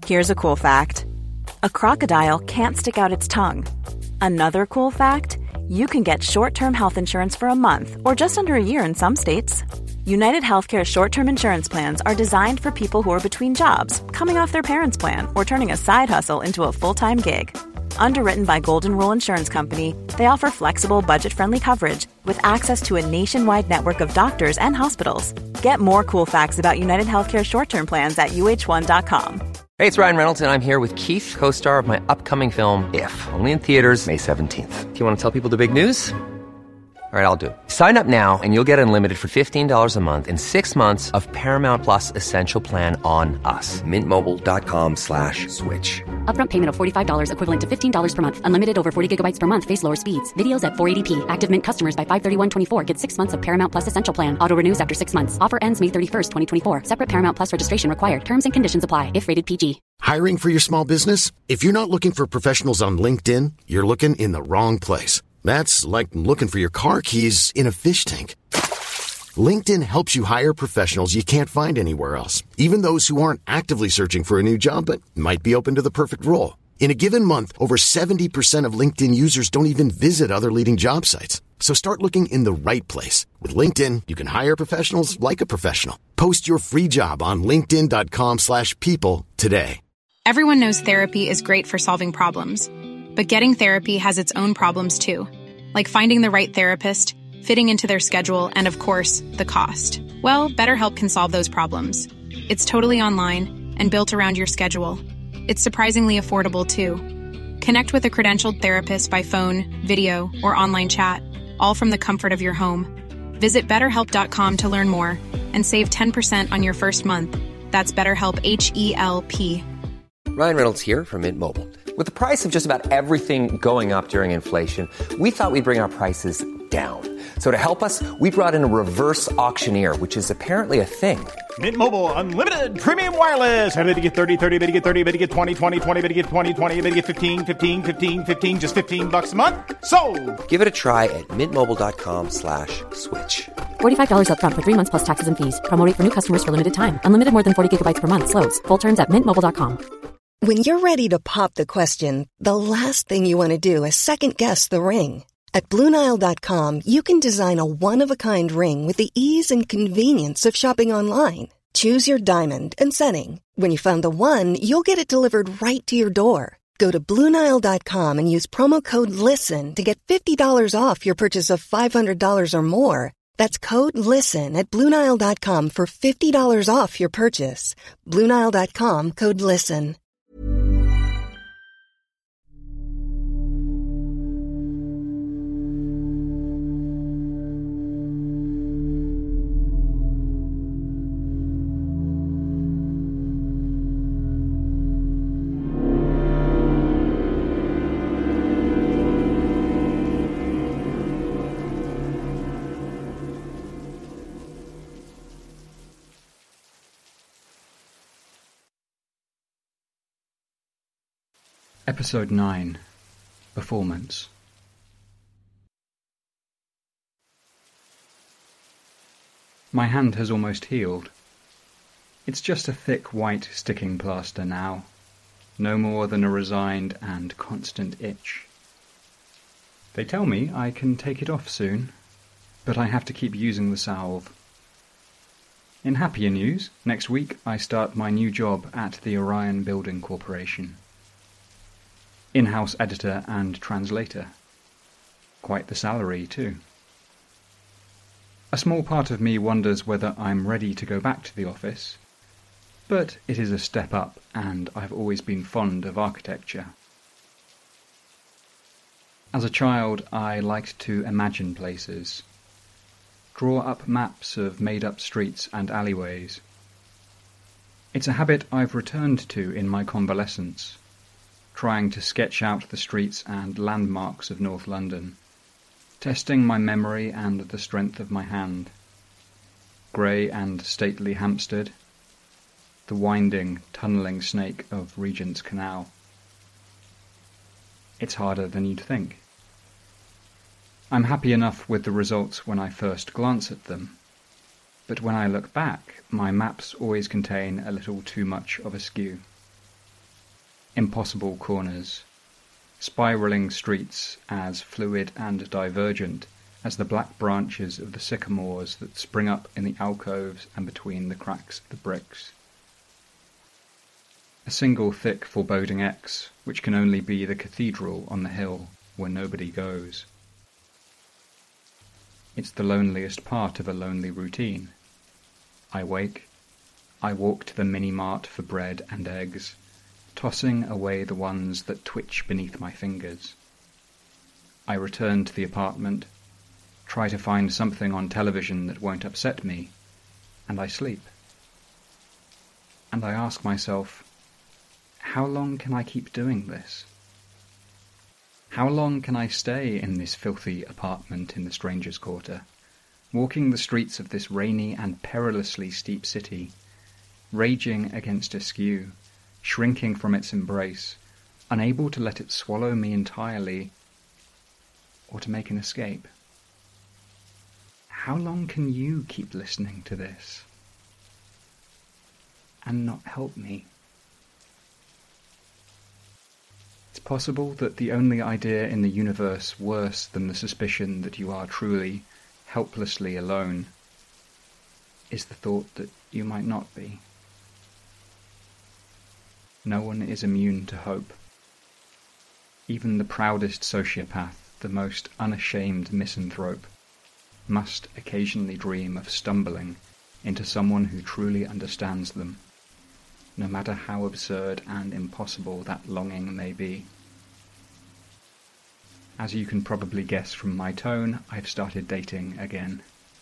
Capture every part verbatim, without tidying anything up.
Here's a cool fact. A crocodile can't stick out its tongue. Another cool fact, you can get short-term health insurance for a month or just under a year in some states. United Healthcare short-term insurance plans are designed for people who are between jobs, coming off their parents' plan, or turning a side hustle into a full-time gig. Underwritten by Golden Rule Insurance Company, they offer flexible, budget-friendly coverage with access to a nationwide network of doctors and hospitals. Get more cool facts about United Healthcare short-term plans at U H one dot com. Hey, it's Ryan Reynolds, and I'm here with Keith, co-star of my upcoming film, If, only in theaters May seventeenth. Do you want to tell people the big news? All right, I'll do it. Sign up now and you'll get unlimited for fifteen dollars a month and six months of Paramount Plus Essential Plan on us. Mintmobile.com slash switch. Upfront payment of forty-five dollars equivalent to fifteen dollars per month. Unlimited over forty gigabytes per month. Face lower speeds. Videos at four eighty p. Active Mint customers by five thirty-one twenty-four get six months of Paramount Plus Essential Plan. Auto renews after six months. Offer ends May thirty-first, twenty twenty-four. Separate Paramount Plus registration required. Terms and conditions apply if rated P G. Hiring for your small business? If you're not looking for professionals on LinkedIn, you're looking in the wrong place. That's like looking for your car keys in a fish tank. LinkedIn helps you hire professionals you can't find anywhere else, even those who aren't actively searching for a new job but might be open to the perfect role. In a given month, over seventy percent of LinkedIn users don't even visit other leading job sites. So start looking in the right place. With LinkedIn, you can hire professionals like a professional. Post your free job on linkedin.com slash people today. Everyone knows therapy is great for solving problems. But getting therapy has its own problems too, like finding the right therapist, fitting into their schedule, and of course, the cost. Well, BetterHelp can solve those problems. It's totally online and built around your schedule. It's surprisingly affordable too. Connect with a credentialed therapist by phone, video, or online chat, all from the comfort of your home. Visit better help dot com to learn more and save ten percent on your first month. That's BetterHelp, H E L P. Ryan Reynolds here from Mint Mobile. With the price of just about everything going up during inflation, we thought we'd bring our prices down. So to help us, we brought in a reverse auctioneer, which is apparently a thing. Mint Mobile Unlimited Premium Wireless. How to get thirty, thirty, how to get thirty, how to get twenty, twenty, twenty, how to get twenty, twenty, how to get fifteen, fifteen, fifteen, fifteen, just fifteen bucks a month? Sold! Give it a try at mintmobile.com slash switch. forty-five dollars up front for three months plus taxes and fees. Promo rate for new customers for limited time. Unlimited more than forty gigabytes per month. Slows full terms at mint mobile dot com. When you're ready to pop the question, the last thing you want to do is second-guess the ring. At Blue Nile dot com, you can design a one-of-a-kind ring with the ease and convenience of shopping online. Choose your diamond and setting. When you find the one, you'll get it delivered right to your door. Go to Blue Nile dot com and use promo code LISTEN to get fifty dollars off your purchase of five hundred dollars or more. That's code LISTEN at Blue Nile dot com for fifty dollars off your purchase. Blue Nile dot com, code LISTEN. Episode nine. Performance. My hand has almost healed. It's just a thick white sticking plaster now, no more than a resigned and constant itch. They tell me I can take it off soon, but I have to keep using the salve. In happier news, next week I start my new job at the Orion Building Corporation. In-house editor and translator. Quite the salary, too. A small part of me wonders whether I'm ready to go back to the office, but it is a step up, and I've always been fond of architecture. As a child, I liked to imagine places, draw up maps of made-up streets and alleyways. It's a habit I've returned to in my convalescence, trying to sketch out the streets and landmarks of North London, testing my memory and the strength of my hand. Grey and stately Hampstead, the winding, tunnelling snake of Regent's Canal. It's harder than you'd think. I'm happy enough with the results when I first glance at them, but when I look back, my maps always contain a little too much of a skew. impossible corners, spiralling streets as fluid and divergent as the black branches of the sycamores that spring up in the alcoves and between the cracks of the bricks. A single thick foreboding X, which can only be the cathedral on the hill where nobody goes. It's the loneliest part of a lonely routine. I wake, I walk to the mini-mart for bread and eggs, tossing away the ones that twitch beneath my fingers. I return to the apartment, try to find something on television that won't upset me, and I sleep. And I ask myself, how long can I keep doing this? How long can I stay in this filthy apartment in the Strangers' Quarter, walking the streets of this rainy and perilously steep city, raging against Askew, shrinking from its embrace, unable to let it swallow me entirely, or to make an escape? How long can you keep listening to this and not help me? It's possible that the only idea in the universe worse than the suspicion that you are truly, helplessly alone is the thought that you might not be. No one is immune to hope. Even the proudest sociopath, the most unashamed misanthrope, must occasionally dream of stumbling into someone who truly understands them, no matter how absurd and impossible that longing may be. As you can probably guess from my tone, I've started dating again.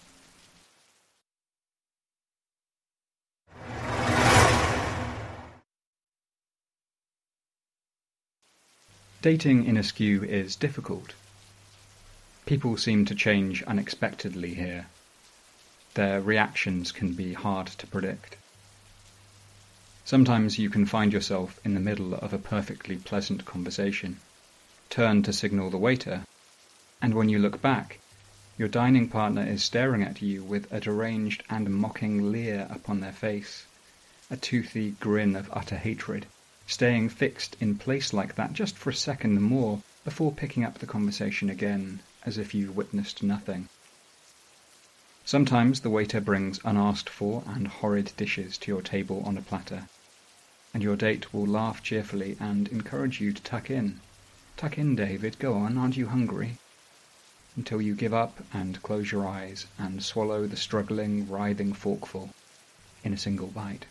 Dating in Askew is difficult. People seem to change unexpectedly here. Their reactions can be hard to predict. Sometimes you can find yourself in the middle of a perfectly pleasant conversation, turn to signal the waiter, and when you look back, your dining partner is staring at you with a deranged and mocking leer upon their face, a toothy grin of utter hatred, staying fixed in place like that just for a second more before picking up the conversation again, as if you witnessed nothing. Sometimes the waiter brings unasked for and horrid dishes to your table on a platter, and your date will laugh cheerfully and encourage you to tuck in. Tuck in, David, go on, aren't you hungry? Until you give up and close your eyes and swallow the struggling, writhing forkful in a single bite.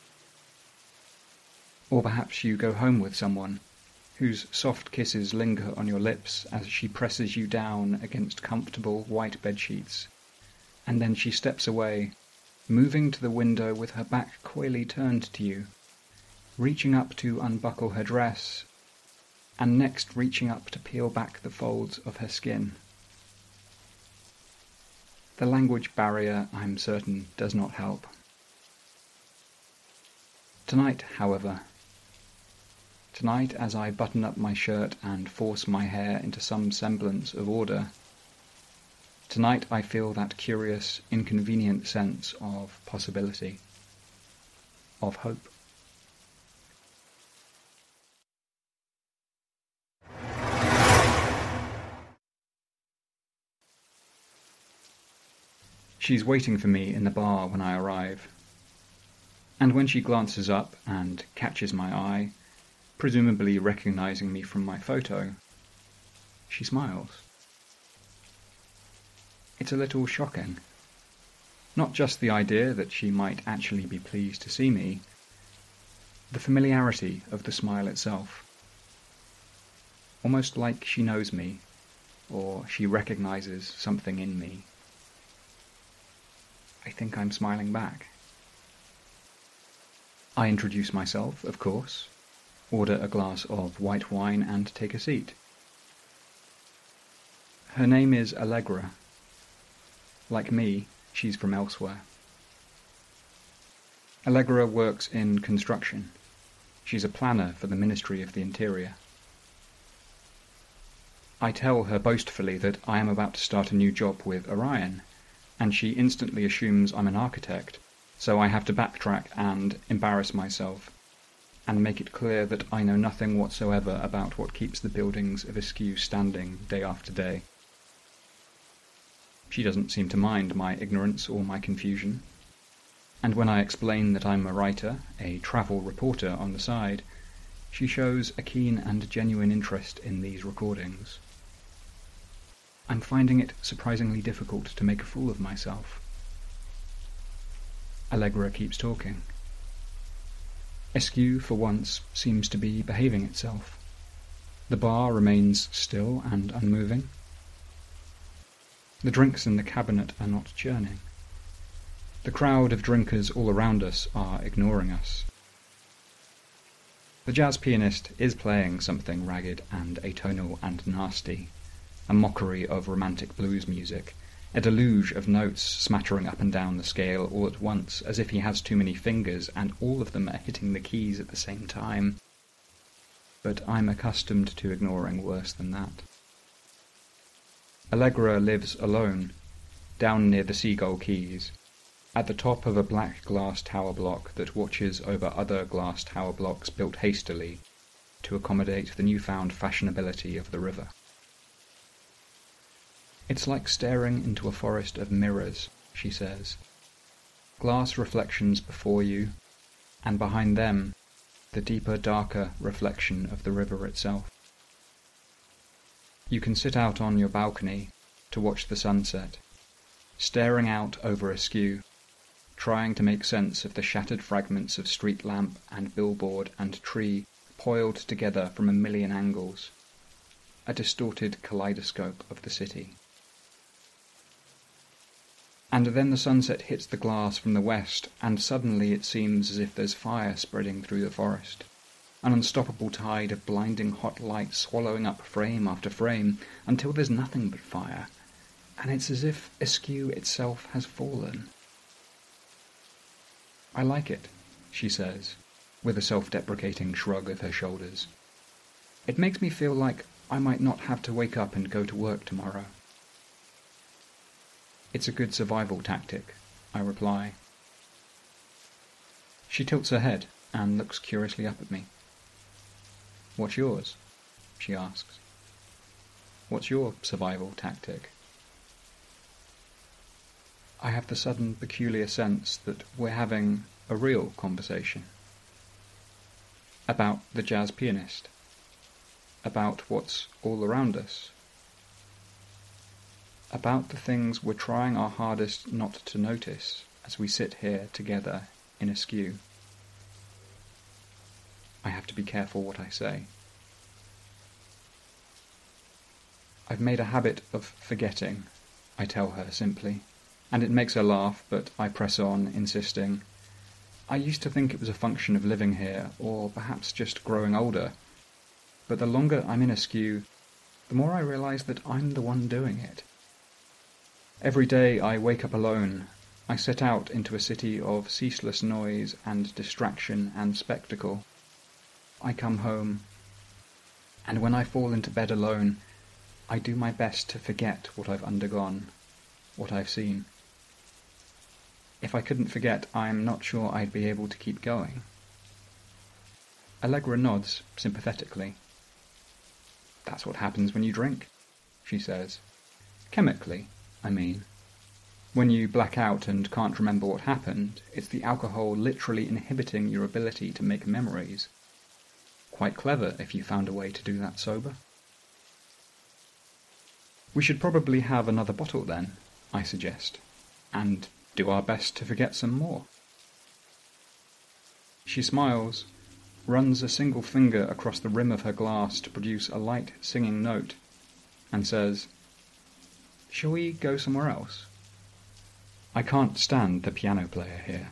Or perhaps you go home with someone whose soft kisses linger on your lips as she presses you down against comfortable white bedsheets, and then she steps away, moving to the window with her back coyly turned to you, reaching up to unbuckle her dress, and next reaching up to peel back the folds of her skin. The language barrier, I'm certain, does not help. Tonight, however, Tonight, as I button up my shirt and force my hair into some semblance of order, tonight I feel that curious, inconvenient sense of possibility, of hope. She's waiting for me in the bar when I arrive, and when she glances up and catches my eye, presumably recognizing me from my photo, she smiles. It's a little shocking. Not just the idea that she might actually be pleased to see me, the familiarity of the smile itself. Almost like she knows me, or she recognizes something in me. I think I'm smiling back. I introduce myself, of course, order a glass of white wine and take a seat. Her name is Allegra. Like me, she's from elsewhere. Allegra works in construction. She's a planner for the Ministry of the Interior. I tell her boastfully that I am about to start a new job with Orion, and she instantly assumes I'm an architect, so I have to backtrack and embarrass myself. and make it clear that I know nothing whatsoever about what keeps the buildings of Askew standing day after day. She doesn't seem to mind my ignorance or my confusion, and when I explain that I'm a writer, a travel reporter on the side, she shows a keen and genuine interest in these recordings. I'm finding it surprisingly difficult to make a fool of myself. Allegra keeps talking. Askew, for once, seems to be behaving itself. The bar remains still and unmoving. The drinks in the cabinet are not churning. The crowd of drinkers all around us are ignoring us. The jazz pianist is playing something ragged and atonal and nasty, a mockery of romantic blues music, a deluge of notes smattering up and down the scale all at once, as if he has too many fingers and all of them are hitting the keys at the same time. But I'm accustomed to ignoring worse than that. Allegra lives alone, down near the Seagull Quays, at the top of a black glass tower block that watches over other glass tower blocks built hastily to accommodate the newfound fashionability of the river. It's like staring into a forest of mirrors, she says. Glass reflections before you, and behind them, the deeper, darker reflection of the river itself. You can sit out on your balcony to watch the sunset, staring out over Askew, trying to make sense of the shattered fragments of street lamp and billboard and tree coiled together from a million angles, a distorted kaleidoscope of the city. And then the sunset hits the glass from the west, and suddenly it seems as if there's fire spreading through the forest, an unstoppable tide of blinding hot light swallowing up frame after frame, until there's nothing but fire, and it's as if Askew itself has fallen. I like it, she says, with a self-deprecating shrug of her shoulders. It makes me feel like I might not have to wake up and go to work tomorrow. It's a good survival tactic, I reply. She tilts her head and looks curiously up at me. What's yours? She asks. What's your survival tactic? I have the sudden peculiar sense that we're having a real conversation. About the jazz pianist. About what's all around us. About the things we're trying our hardest not to notice as we sit here together in Askew. I have to be careful what I say. I've made a habit of forgetting, I tell her simply, and it makes her laugh, but I press on, insisting. I used to think it was a function of living here, or perhaps just growing older, but the longer I'm in Askew, the more I realise that I'm the one doing it. Every day I wake up alone. I set out into a city of ceaseless noise and distraction and spectacle. I come home, and when I fall into bed alone, I do my best to forget what I've undergone, what I've seen. If I couldn't forget, I'm not sure I'd be able to keep going. Allegra nods sympathetically. That's what happens when you drink, she says. Chemically, I mean. When you black out and can't remember what happened, it's the alcohol literally inhibiting your ability to make memories. Quite clever if you found a way to do that sober. We should probably have another bottle then, I suggest, and do our best to forget some more. She smiles, runs a single finger across the rim of her glass to produce a light singing note, and says, Shall we go somewhere else? I can't stand the piano player here.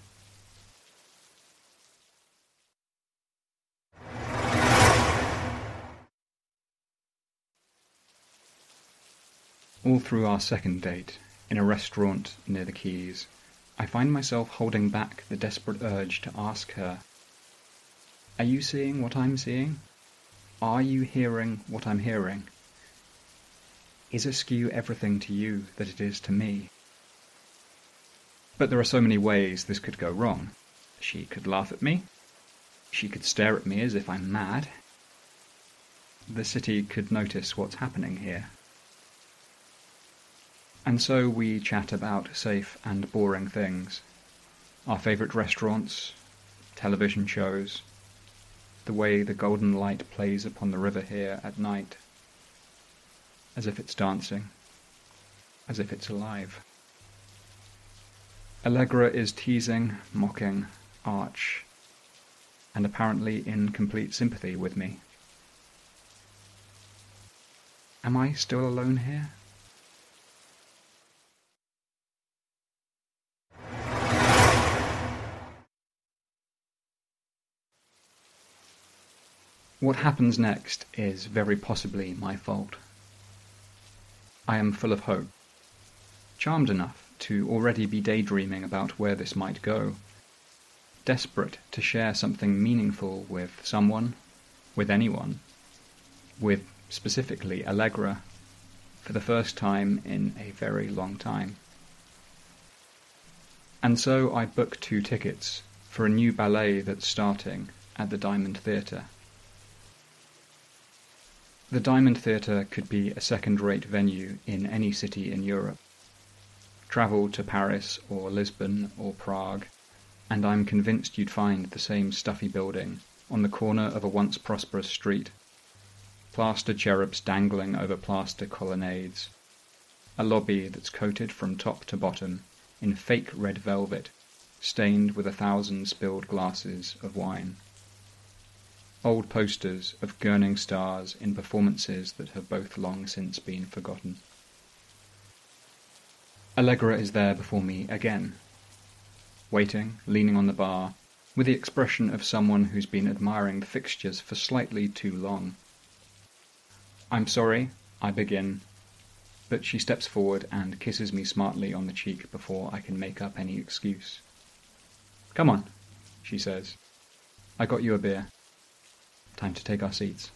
All through our second date, in a restaurant near the quays, I find myself holding back the desperate urge to ask her, Are you seeing what I'm seeing? Are you hearing what I'm hearing? Is Askew everything to you that it is to me? But there are so many ways this could go wrong. She could laugh at me. She could stare at me as if I'm mad. The city could notice what's happening here. And so we chat about safe and boring things. Our favourite restaurants, television shows, the way the golden light plays upon the river here at night, as if it's dancing, as if it's alive. Allegra is teasing, mocking, arch, and apparently in complete sympathy with me. Am I still alone here? What happens next is very possibly my fault. I am full of hope, charmed enough to already be daydreaming about where this might go, desperate to share something meaningful with someone, with anyone, with specifically Allegra, for the first time in a very long time. And so I book two tickets for a new ballet that's starting at the Diamond Theatre. The Diamond Theatre could be a second-rate venue in any city in Europe. Travel to Paris or Lisbon or Prague, and I'm convinced you'd find the same stuffy building on the corner of a once prosperous street, plaster cherubs dangling over plaster colonnades, a lobby that's coated from top to bottom in fake red velvet, stained with a thousand spilled glasses of wine. Old posters of gurning stars in performances that have both long since been forgotten. Allegra is there before me again, waiting, leaning on the bar, with the expression of someone who's been admiring the fixtures for slightly too long. I'm sorry, I begin, but she steps forward and kisses me smartly on the cheek before I can make up any excuse. Come on, she says. I got you a beer. Time to take our seats.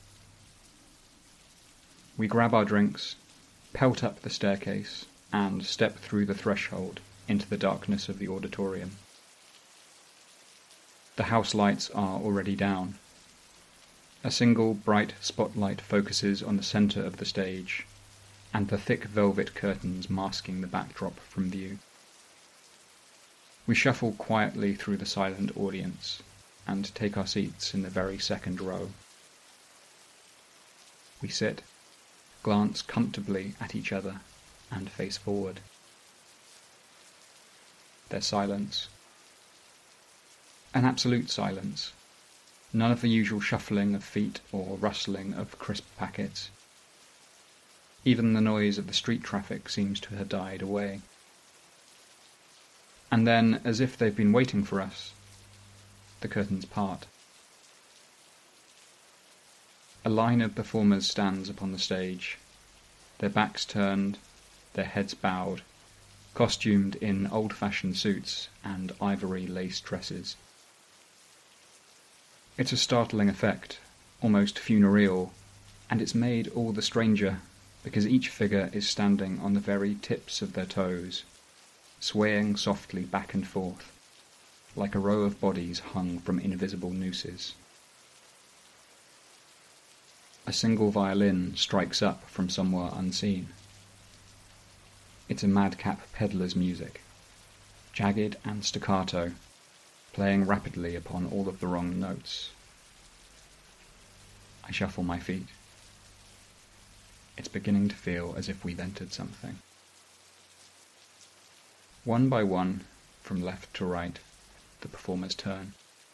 We grab our drinks, pelt up the staircase, and step through the threshold into the darkness of the auditorium. The house lights are already down. A single bright spotlight focuses on the centre of the stage, and the thick velvet curtains masking the backdrop from view. We shuffle quietly through the silent audience, and take our seats in the very second row. We sit, glance comfortably at each other, and face forward. There's silence. An absolute silence. None of the usual shuffling of feet or rustling of crisp packets. Even the noise of the street traffic seems to have died away. And then, as if they've been waiting for us, the curtains part. A line of performers stands upon the stage, their backs turned, their heads bowed, costumed in old-fashioned suits and ivory lace dresses. It's a startling effect, almost funereal, and it's made all the stranger because each figure is standing on the very tips of their toes, swaying softly back and forth, like a row of bodies hung from invisible nooses. A single violin strikes up from somewhere unseen. It's a madcap peddler's music, jagged and staccato, playing rapidly upon all of the wrong notes. I shuffle my feet. It's beginning to feel as if we've entered something. One by one, from left to right, the performers turn.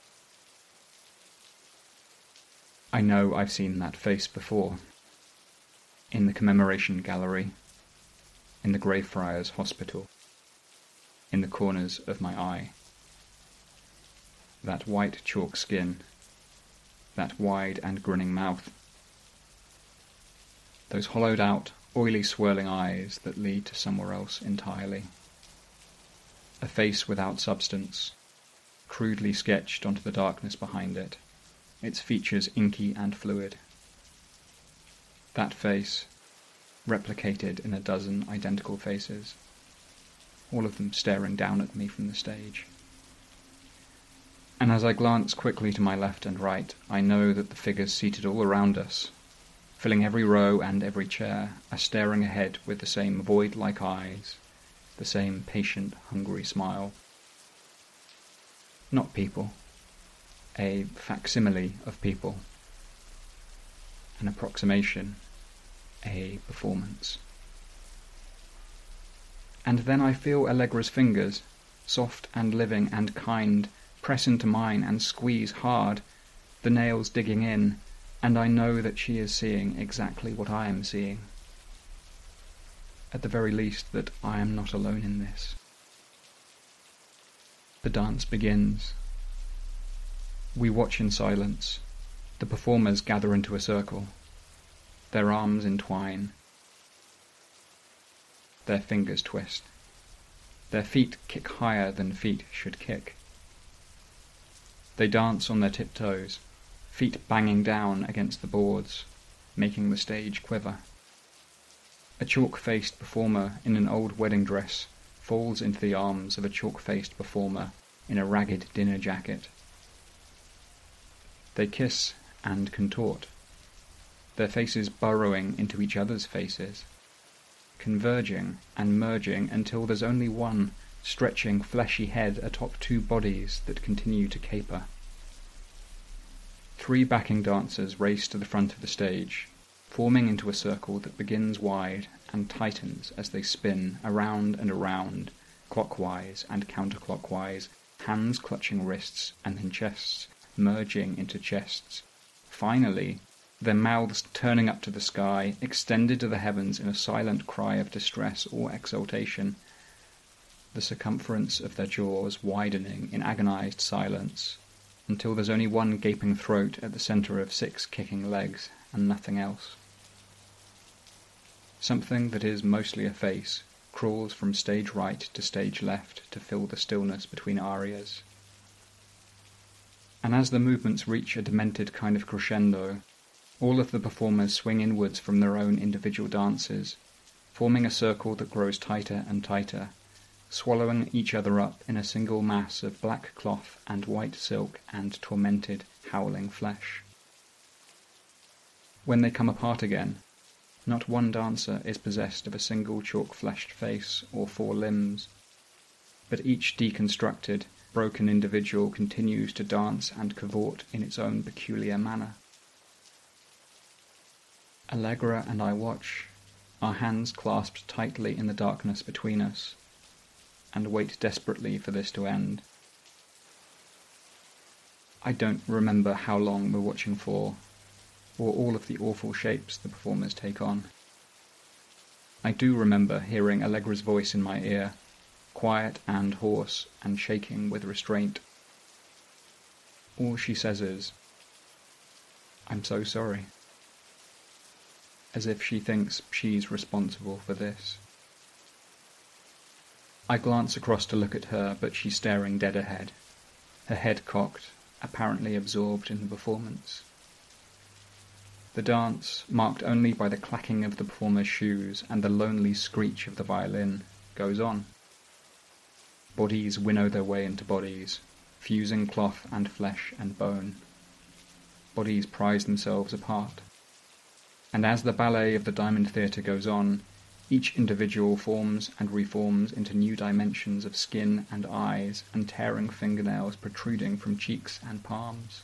I know I've seen that face before. In the commemoration gallery, in the Greyfriars Hospital, in the corners of my eye. That white chalk skin, that wide and grinning mouth, those hollowed out, oily swirling eyes that lead to somewhere else entirely. A face without substance, crudely sketched onto the darkness behind it, its features inky and fluid. That face, replicated in a dozen identical faces, all of them staring down at me from the stage. And as I glance quickly to my left and right, I know that the figures seated all around us, filling every row and every chair, are staring ahead with the same void-like eyes, the same patient, hungry smile. Not people. A facsimile of people. An approximation. A performance. And then I feel Allegra's fingers, soft and living and kind, press into mine and squeeze hard, the nails digging in, and I know that she is seeing exactly what I am seeing. At the very least, that I am not alone in this. The dance begins. We watch in silence. The performers gather into a circle. Their arms entwine. Their fingers twist. Their feet kick higher than feet should kick. They dance on their tiptoes, feet banging down against the boards, making the stage quiver. A chalk-faced performer in an old wedding dress falls into the arms of a chalk-faced performer in a ragged dinner jacket. They kiss and contort, their faces burrowing into each other's faces, converging and merging until there's only one stretching fleshy head atop two bodies that continue to caper. Three backing dancers race to the front of the stage, forming into a circle that begins wide and tightens as they spin around and around, clockwise and counterclockwise, hands clutching wrists and then chests, merging into chests. Finally, their mouths turning up to the sky, extended to the heavens in a silent cry of distress or exultation, the circumference of their jaws widening in agonized silence, until there's only one gaping throat at the center of six kicking legs, and nothing else. Something that is mostly a face crawls from stage right to stage left to fill the stillness between arias. And as the movements reach a demented kind of crescendo, all of the performers swing inwards from their own individual dances, forming a circle that grows tighter and tighter, swallowing each other up in a single mass of black cloth and white silk and tormented, howling flesh. When they come apart again, not one dancer is possessed of a single chalk-fleshed face or four limbs, but each deconstructed, broken individual continues to dance and cavort in its own peculiar manner. Allegra and I watch, our hands clasped tightly in the darkness between us, and wait desperately for this to end. I don't remember how long we're watching for, or all of the awful shapes the performers take on. I do remember hearing Allegra's voice in my ear, quiet and hoarse and shaking with restraint. All she says is, "I'm so sorry," as if she thinks she's responsible for this. I glance across to look at her, but she's staring dead ahead, her head cocked, apparently absorbed in the performance. The dance, marked only by the clacking of the performer's shoes and the lonely screech of the violin, goes on. Bodies winnow their way into bodies, fusing cloth and flesh and bone. Bodies prise themselves apart. And as the ballet of the Diamond Theatre goes on, each individual forms and reforms into new dimensions of skin and eyes and tearing fingernails protruding from cheeks and palms.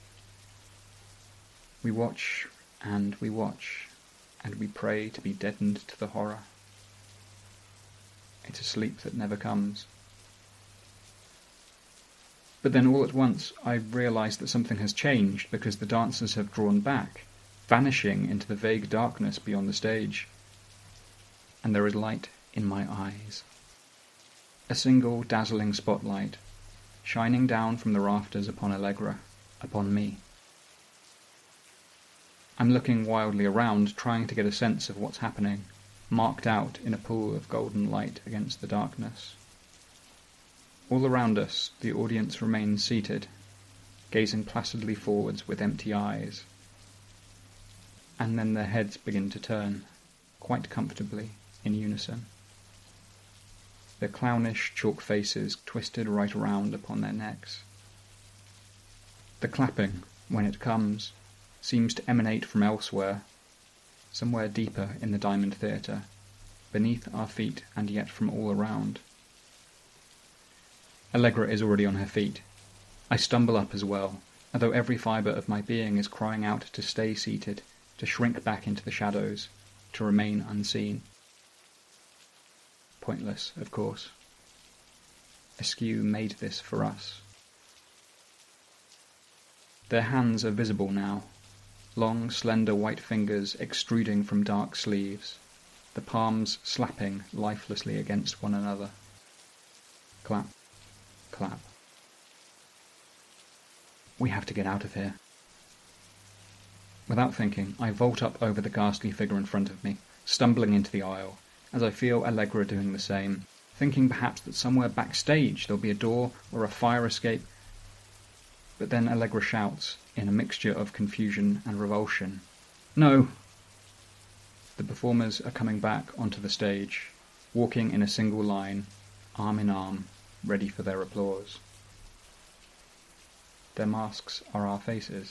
We watch and we watch, and we pray to be deadened to the horror. It's a sleep that never comes. But then all at once I realise that something has changed because the dancers have drawn back, vanishing into the vague darkness beyond the stage. And there is light in my eyes. A single dazzling spotlight, shining down from the rafters upon Allegra, upon me. I'm looking wildly around, trying to get a sense of what's happening, marked out in a pool of golden light against the darkness. All around us, the audience remains seated, gazing placidly forwards with empty eyes. And then their heads begin to turn, quite comfortably, in unison. Their clownish chalk faces twisted right around upon their necks. The clapping, when it comes, seems to emanate from elsewhere, somewhere deeper in the Diamond Theatre, beneath our feet and yet from all around. Allegra is already on her feet. I stumble up as well, although every fibre of my being is crying out to stay seated, to shrink back into the shadows, to remain unseen. Pointless, of course. Askew made this for us. Their hands are visible now, long, slender white fingers extruding from dark sleeves, the palms slapping lifelessly against one another. Clap, clap. We have to get out of here. Without thinking, I vault up over the ghastly figure in front of me, stumbling into the aisle, as I feel Allegra doing the same, thinking perhaps that somewhere backstage there'll be a door or a fire escape. But then Allegra shouts, in a mixture of confusion and revulsion, "No!" The performers are coming back onto the stage, walking in a single line, arm in arm, ready for their applause. Their masks are our faces.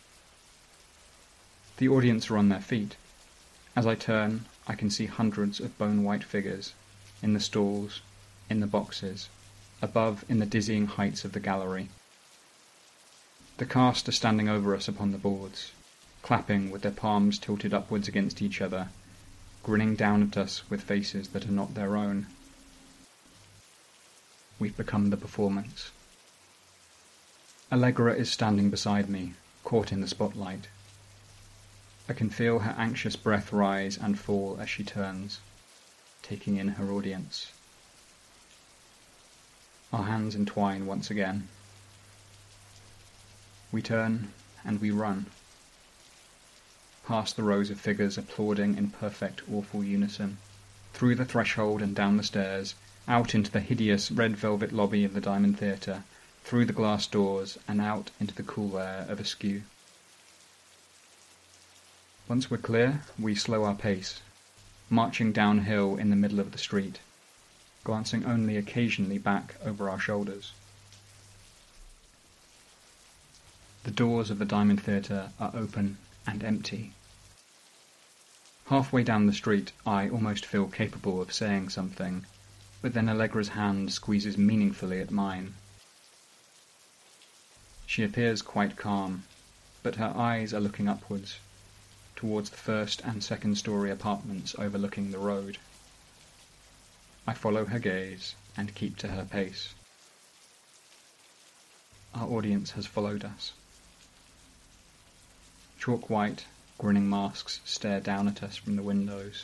The audience are on their feet. As I turn, I can see hundreds of bone-white figures, in the stalls, in the boxes, above in the dizzying heights of the gallery. The cast are standing over us upon the boards, clapping with their palms tilted upwards against each other, grinning down at us with faces that are not their own. We've become the performance. Allegra is standing beside me, caught in the spotlight. I can feel her anxious breath rise and fall as she turns, taking in her audience. Our hands entwine once again. We turn and we run, past the rows of figures applauding in perfect, awful unison, through the threshold and down the stairs, out into the hideous red velvet lobby of the Diamond Theatre, through the glass doors and out into the cool air of Askew. Once we're clear, we slow our pace, marching downhill in the middle of the street, glancing only occasionally back over our shoulders. The doors of the Diamond Theatre are open and empty. Halfway down the street, I almost feel capable of saying something, but then Allegra's hand squeezes meaningfully at mine. She appears quite calm, but her eyes are looking upwards, towards the first and second story apartments overlooking the road. I follow her gaze and keep to her pace. Our audience has followed us. Chalk white, grinning masks stare down at us from the windows.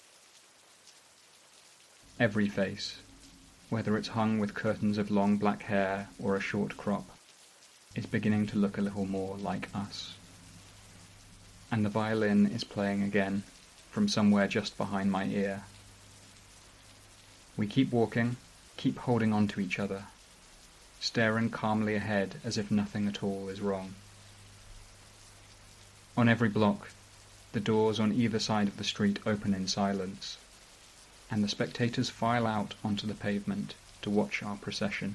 Every face, whether it's hung with curtains of long black hair or a short crop, is beginning to look a little more like us. And the violin is playing again, from somewhere just behind my ear. We keep walking, keep holding on to each other, staring calmly ahead as if nothing at all is wrong. On every block, the doors on either side of the street open in silence, and the spectators file out onto the pavement to watch our procession.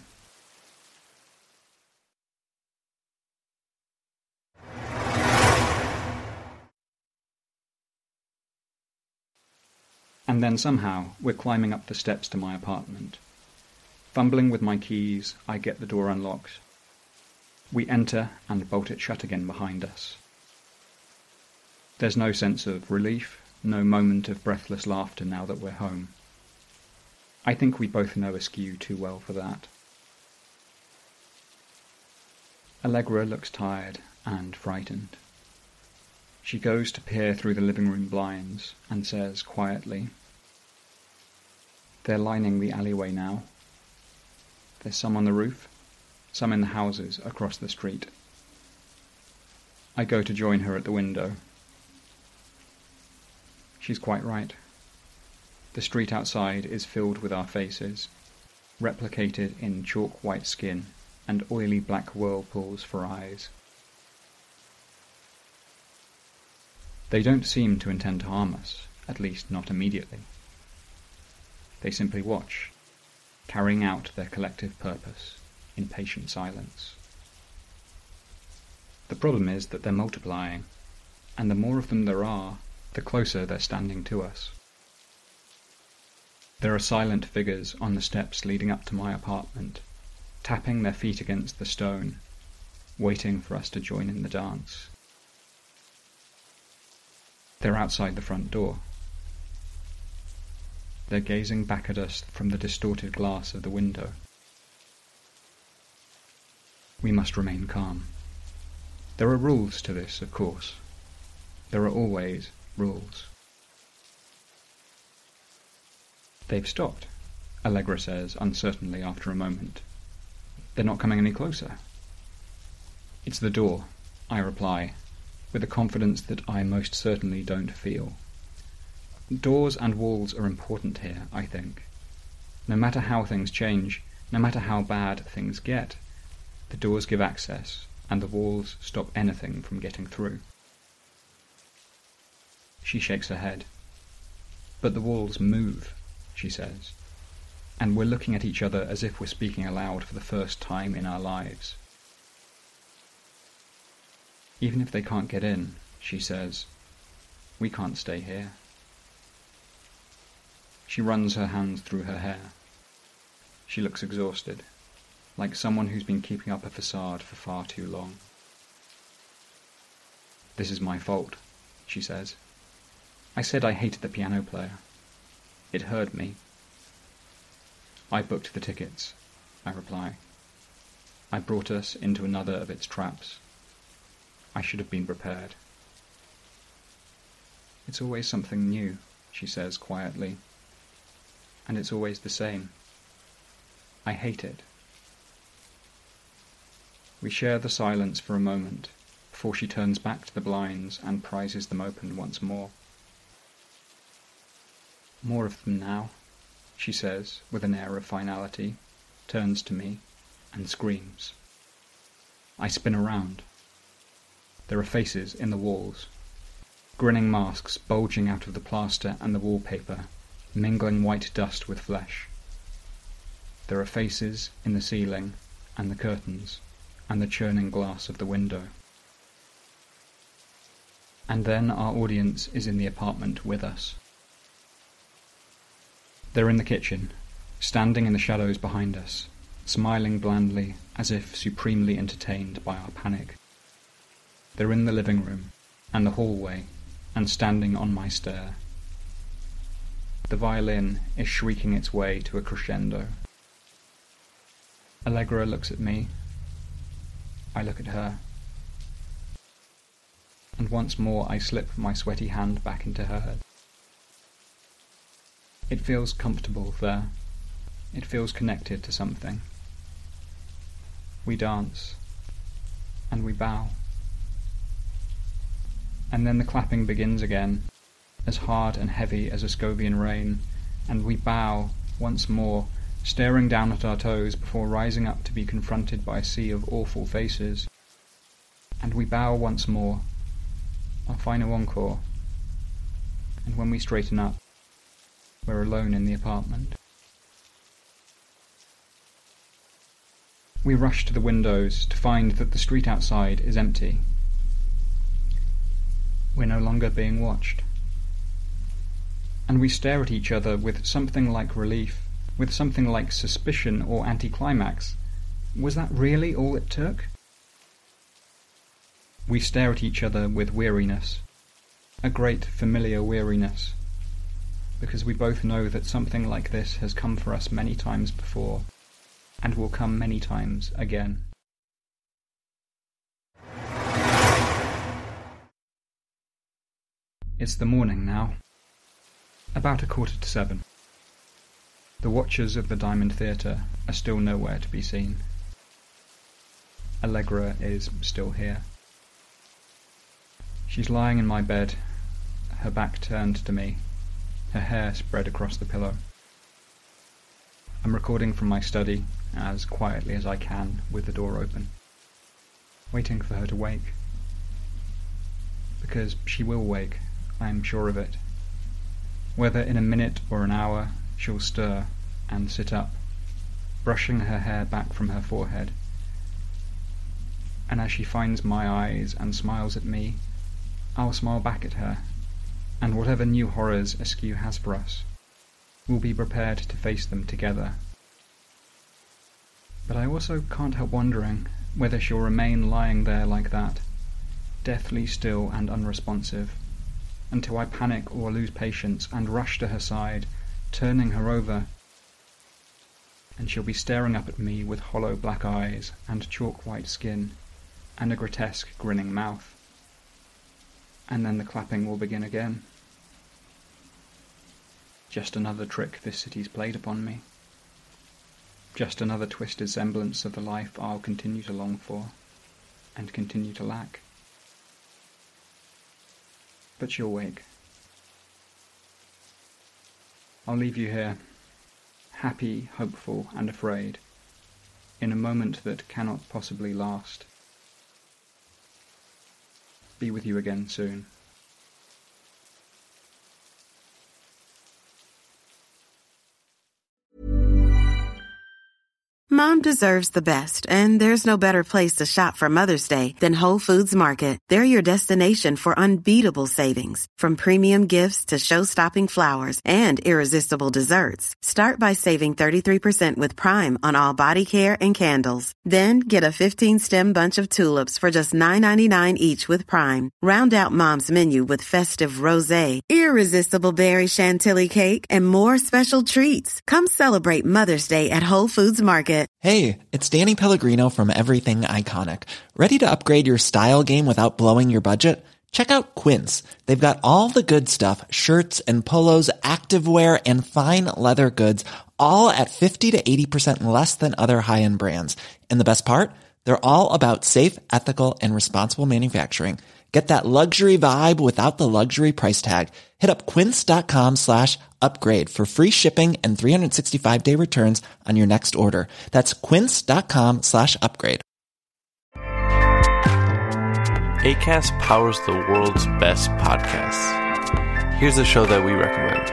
And then somehow we're climbing up the steps to my apartment. Fumbling with my keys, I get the door unlocked. We enter and bolt it shut again behind us. There's no sense of relief, no moment of breathless laughter now that we're home. I think we both know Askew too well for that. Allegra looks tired and frightened. She goes to peer through the living room blinds and says quietly, "They're lining the alleyway now. There's some on the roof, some in the houses across the street." I go to join her at the window. She's quite right. The street outside is filled with our faces, replicated in chalk white skin and oily black whirlpools for eyes. They don't seem to intend to harm us, at least not immediately. They simply watch, carrying out their collective purpose in patient silence. The problem is that they're multiplying, and the more of them there are, the closer they're standing to us. There are silent figures on the steps leading up to my apartment, tapping their feet against the stone, waiting for us to join in the dance. They're outside the front door. They're gazing back at us from the distorted glass of the window. We must remain calm. There are rules to this, of course. There are always rules. They've stopped, Allegra says uncertainly after a moment. They're not coming any closer. It's the door, I reply, with a confidence that I most certainly don't feel. Doors and walls are important here, I think. No matter how things change, no matter how bad things get, the doors give access, and the walls stop anything from getting through. She shakes her head. But the walls move, she says, and we're looking at each other as if we're speaking aloud for the first time in our lives. Even if they can't get in, she says, we can't stay here. She runs her hands through her hair. She looks exhausted, like someone who's been keeping up a facade for far too long. This is my fault, she says. I said I hated the piano player. It hurt me. I booked the tickets, I reply. I brought us into another of its traps. I should have been prepared. It's always something new, she says quietly. And it's always the same. I hate it. We share the silence for a moment, before she turns back to the blinds and prizes them open once more. More of them now, she says with an air of finality, turns to me, and screams. I spin around. There are faces in the walls, grinning masks bulging out of the plaster and the wallpaper, mingling white dust with flesh. There are faces in the ceiling, and the curtains, and the churning glass of the window. And then our audience is in the apartment with us. They're in the kitchen, standing in the shadows behind us, smiling blandly as if supremely entertained by our panic. They're in the living room, and the hallway, and standing on my stair. The violin is shrieking its way to a crescendo. Allegra looks at me. I look at her. And once more I slip my sweaty hand back into hers. It feels comfortable there. It feels connected to something. We dance, and we bow. And then the clapping begins again, as hard and heavy as a Scovian rain, and we bow once more, staring down at our toes before rising up to be confronted by a sea of awful faces. And we bow once more, our final encore, and when we straighten up, we're alone in the apartment. We rush to the windows to find that the street outside is empty. We're no longer being watched. And we stare at each other with something like relief, with something like suspicion or anticlimax. Was that really all it took? We stare at each other with weariness, a great familiar weariness, because we both know that something like this has come for us many times before, and will come many times again. It's the morning now, about a quarter to seven. The watchers of the Diamond Theatre are still nowhere to be seen. Allegra is still here. She's lying in my bed, her back turned to me, her hair spread across the pillow. I'm recording from my study, as quietly as I can, with the door open, waiting for her to wake. Because she will wake, I am sure of it. Whether in a minute or an hour, she'll stir and sit up, brushing her hair back from her forehead. and as she finds my eyes and smiles at me, I'll smile back at her, and whatever new horrors Askew has for us, we'll be prepared to face them together. But I also can't help wondering whether she'll remain lying there like that, deathly still and unresponsive, until I panic or lose patience and rush to her side, turning her over, and she'll be staring up at me with hollow black eyes and chalk-white skin, and a grotesque grinning mouth. And then the clapping will begin again. Just another trick this city's played upon me. Just another twisted semblance of the life I'll continue to long for, and continue to lack. But she'll wake. I'll leave you here, happy, hopeful, and afraid, in a moment that cannot possibly last. Be with you again soon. Mom deserves the best, and there's no better place to shop for Mother's Day than Whole Foods Market. They're your destination for unbeatable savings, from premium gifts to show-stopping flowers and irresistible desserts. Start by saving thirty-three percent with Prime on all body care and candles. Then get a fifteen-stem bunch of tulips for just nine ninety-nine each with Prime. Round out Mom's menu with festive rosé, irresistible berry chantilly cake, and more special treats. Come celebrate Mother's Day at Whole Foods Market. Hey, it's Danny Pellegrino from Everything Iconic. Ready to upgrade your style game without blowing your budget? Check out Quince. They've got all the good stuff, shirts and polos, activewear, and fine leather goods, all at fifty to eighty percent less than other high-end brands. And the best part? They're all about safe, ethical, and responsible manufacturing. Get that luxury vibe without the luxury price tag. Hit up quince.com slash upgrade for free shipping and three sixty-five day returns on your next order. That's quince.com slash upgrade. Acast powers the world's best podcasts. Here's a show that we recommend.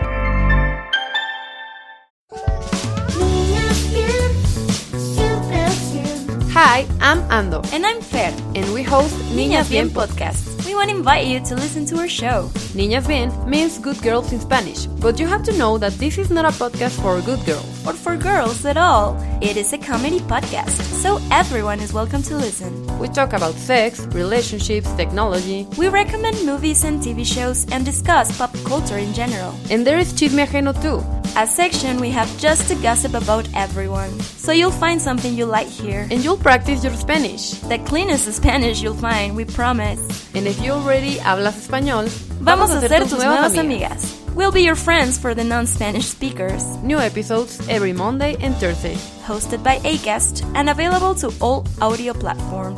Hi, I'm Ando. And I'm Fer. And we host Niñas Bien podcast. We want to invite you to listen to our show. Niñas Bien means good girls in Spanish, but you have to know that this is not a podcast for good girls. Or for girls at all. It is a comedy podcast, so everyone is welcome to listen. We talk about sex, relationships, technology. We recommend movies and T V shows and discuss pop culture in general. And there is Chisme Ajeno too. A section we have just to gossip about everyone. So you'll find something you like here. And you'll practice your Spanish. The cleanest Spanish you'll find, we promise. And if you already hablas español, vamos, vamos a ser tus nuevas amigas. amigas. We'll be your friends for the non-Spanish speakers. New episodes every Monday and Thursday. Hosted by Acast and available to all audio platforms.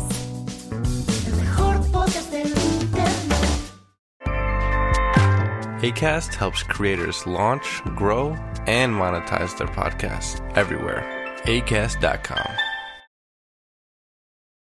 Acast helps creators launch, grow, and monetize their podcasts everywhere. Acast dot com.